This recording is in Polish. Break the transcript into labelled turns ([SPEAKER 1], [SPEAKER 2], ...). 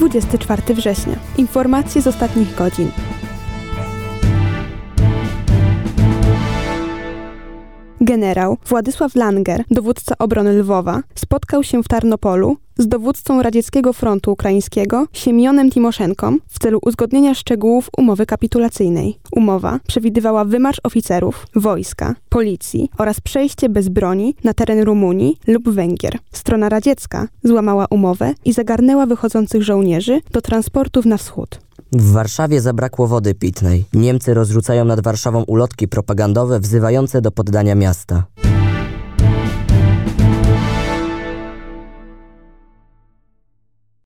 [SPEAKER 1] 24 września. Informacje z ostatnich godzin. Generał Władysław Langer, dowódca obrony Lwowa, spotkał się w Tarnopolu z dowódcą Radzieckiego Frontu Ukraińskiego Siemionem Timoszenką w celu uzgodnienia szczegółów umowy kapitulacyjnej. Umowa przewidywała wymarsz oficerów, wojska, policji oraz przejście bez broni na teren Rumunii lub Węgier. Strona radziecka złamała umowę i zagarnęła wychodzących żołnierzy do transportów na wschód.
[SPEAKER 2] W Warszawie zabrakło wody pitnej. Niemcy rozrzucają nad Warszawą ulotki propagandowe wzywające do poddania miasta.